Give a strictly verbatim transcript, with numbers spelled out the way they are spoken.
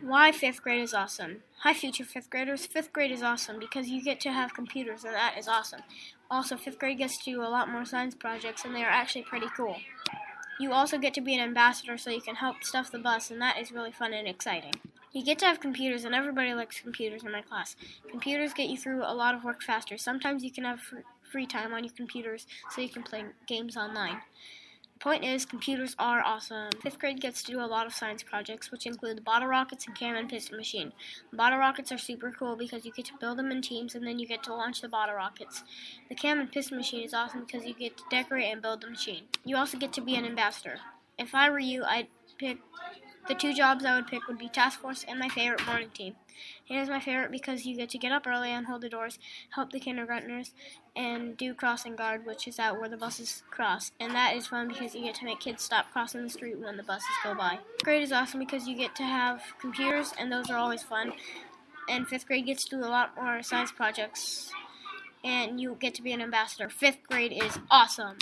Why fifth grade is awesome. Hi, future fifth graders. Fifth grade is awesome because you get to have computers, and that is awesome. Also, fifth grade gets to do a lot more science projects, and they are actually pretty cool. You also get to be an ambassador, so you can help stuff the bus, and that is really fun and exciting. You get to have computers, and everybody likes computers in my class. Computers get you through a lot of work faster. Sometimes you can have free time on your computers, so you can play games online. The point is, computers are awesome. Fifth grade gets to do a lot of science projects, which include the bottle rockets and cannon piston machine. The bottle rockets are super cool because you get to build them in teams, and then you get to launch the bottle rockets. The cannon piston machine is awesome because you get to decorate and build the machine. You also get to be an ambassador. If I were you, I'd pick the two jobs I would pick would be task force and my favorite morning team. It is my favorite because you get to get up early and hold the doors, help the kindergartners, and do crossing guard, which is out where the buses cross. And that is fun because you get to make kids stop crossing the street when the buses go by. Fifth grade is awesome because you get to have computers, and those are always fun. And fifth grade gets to do a lot more science projects, and you get to be an ambassador. Fifth grade is awesome.